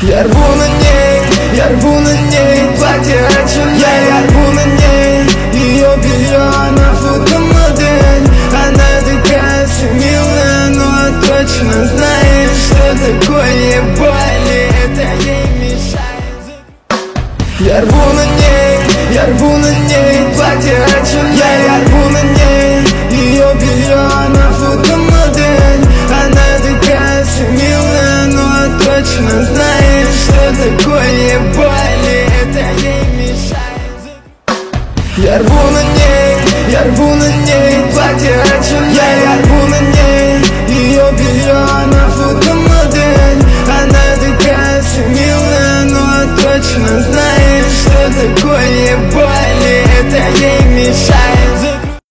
Я рву на ней платье H&M. Я рву на ней ее белье, она фотомодель. Она такая вся милая, но точно знает, что такое боль, и это ей мешает. Я рву на ней платье H&M. Я рву на ней ее белье, она фотомодель. Она такая вся милая, но точно знает, что такое боль, и это ей мешает. Я рву на ней платье H&M. Я рву на ней ее белье, она фотомодель. Она такая вся милая, но точно знает, что такое боль.